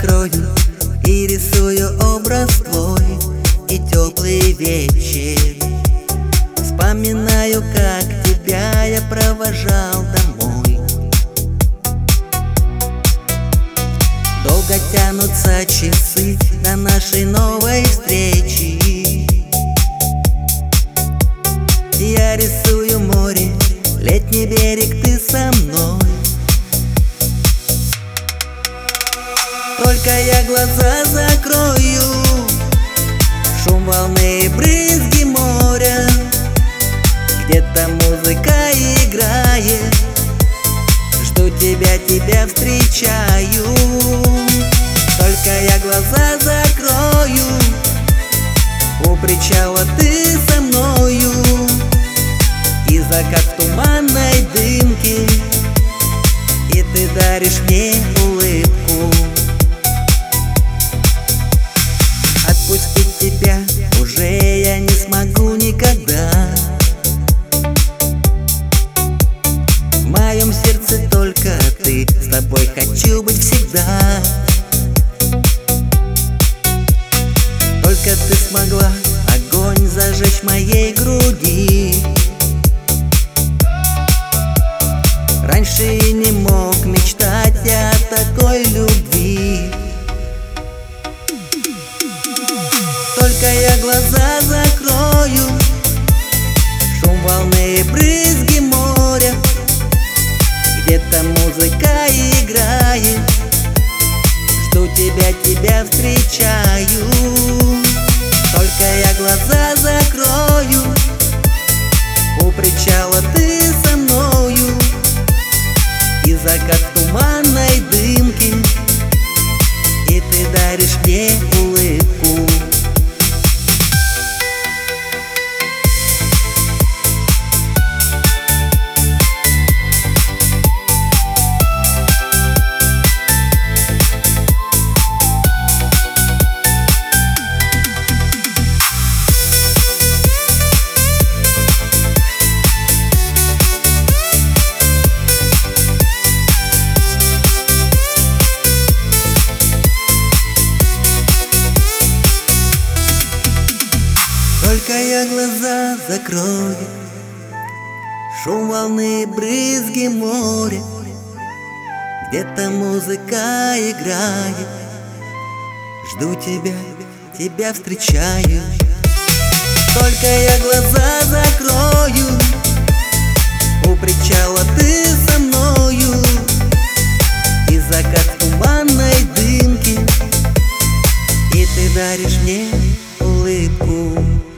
закрою и рисую образ твой и теплый вечер. Вспоминаю, как тебя я провожал домой. Долго тянутся часы до нашей новой встречи. Я рисую море, летний берег, ты со мной. Только я глаза закрою, шум волны и брызги моря. Где-то музыка играет, жду тебя, тебя встречаю. Только я глаза закрою, у причала ты со мною. И закат в туманной дымке, и ты даришь мне улыбку. Отпустить тебя уже я не смогу никогда. В моем сердце только ты, с тобой хочу быть всегда. Только ты смогла огонь зажечь в моей груди. Раньше и не мог мечтать я о такой любви. Только я глаза закрою, шум волны и брызги моря. Где-то музыка играет, жду тебя, тебя встречаю. Только я глаза закрою, у причала ты со мною. И закат в туманной дымке, и ты даришь мне улыбку. Только я глаза закрою, шум волны, брызги моря. Где-то музыка играет, жду тебя, тебя встречаю. Только я глаза закрою, у причала ты со мною. И закат в туманной дымке, и ты даришь мне улыбку.